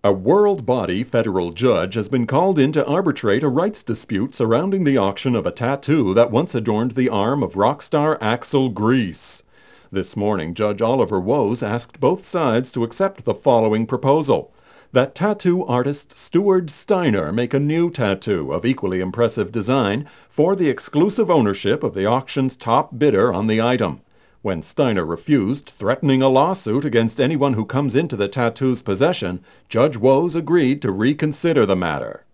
A world-body federal judge has been called in to arbitrate a rights dispute surrounding the auction of a tattoo that once adorned the arm of rock star Axel Grease. This morning, Judge Oliver Wose asked both sides to accept the following proposal: that tattoo artist Stuart Steiner make a new tattoo of equally impressive design for the exclusive ownership of the auction's top bidder on the item. When Steiner refused, threatening a lawsuit against anyone who comes into the tattoo's possession, Judge Wose agreed to reconsider the matter.